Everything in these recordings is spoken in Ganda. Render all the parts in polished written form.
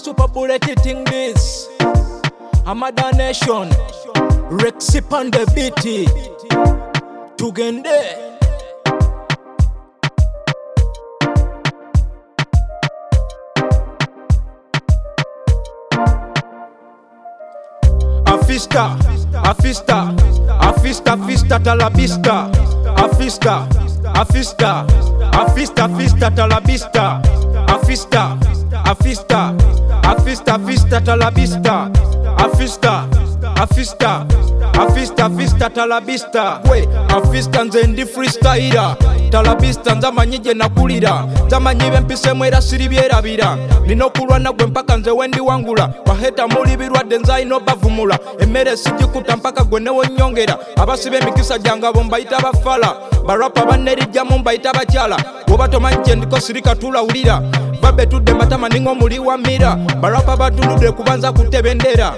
super bullet eating this. Amada Nation, Rexip on the beat. Tugende. Afista, afista, afista, afista, talabista. Afista, afista, afista, afista, talabista. Afista, afista, afista, afista, talabista. Afista, afista, afista, afista, talabista. We, afista nze ndi freestyler. Talabista nzamanyije nakulira. Nzamanyibe mpisemu era siribyerabira. Nina okulwana gwe mpaka nze wendi wangula. Baheta muli birwadde nzalina obavumula. Emmere sigikuta mpaka gwe newo nnyongera. Abasiba emikisa gyange abo mbayita bafala. Barapa bannerijjamu mbayita bakyala. Bw'oba tomanyi kye ndiko sirika tulawulira. Babe tudde matama ninga omuli wa mira. Barapa batuludde kubanza kutebendera.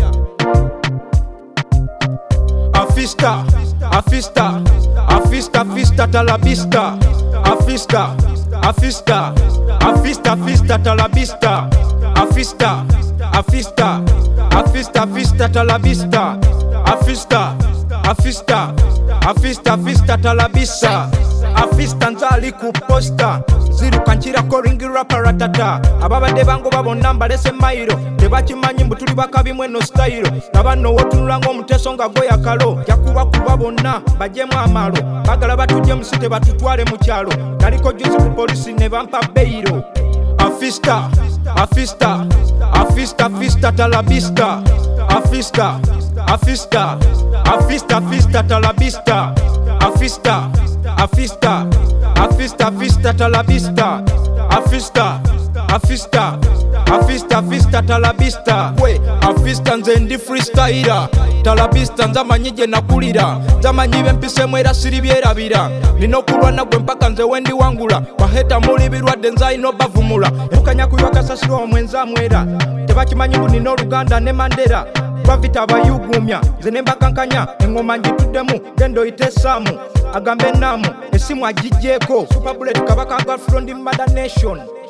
Afista, afista, afista, afista, talabista. Afista, afista, afista, afista, talabista. Afista, afista, afista, afista, talabista. Afista, afista, afista, afista, talabista. Afista nzali ku posta ziruka nkirako ringira paratata. Ababadde bango babonna mbalese mairo tebakimanyi mbu tuli bakabi mweno style. Nabano wotunula ng'omuteso nga goya kalo jakuba kuba bonna bajjemu amalo bagala batujje musite batutwale mu kyalo. Naliko juzi ku polisi ne bampa beiro. Afista, afista, afista, afista, talabista. Afista, afista, afista, afista, talabista. Afista, afista, afista, afista, talabista. Afista, afista, afista, afista, talabista. We, afista nze ndi freestyler. Talabista nzamanyije nakulira. Nzamanyibe mpisemu era siribyerabira. Nina okulwana gwe mpaka nze wendi wangula. Baheta muli birwadde nzalina obavumula. Ebukanya kuyiwa kasasiro omwenza mwera. Tebakimanyi mbu nina Oluganda ne Mandera. Bavita abayugumya nze ne mbakankanya engoma ngituddemu gendo oyite Samu agambe Namu esimu agijjeeko Super Bullet kabaka girlfriend Mother Nation.